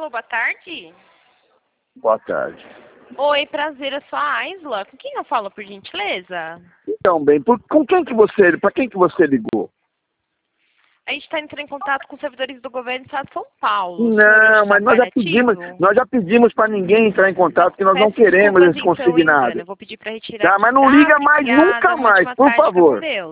Alô, boa tarde. Boa tarde. Oi, prazer, eu sou a Aisla. Com quem eu falo, por gentileza? Então, bem, com quem que você, para quem que você ligou? A gente está entrando em contato com os servidores do governo do estado de São Paulo. Não, mas nós já pedimos para ninguém entrar em contato, que nós não queremos esse então, consignado. Engano. Eu vou pedir para retirar Tá, aqui. mas não Tá, liga mais, obrigada. nunca Uma mais, ótima por tarde, fica com favor. Deus.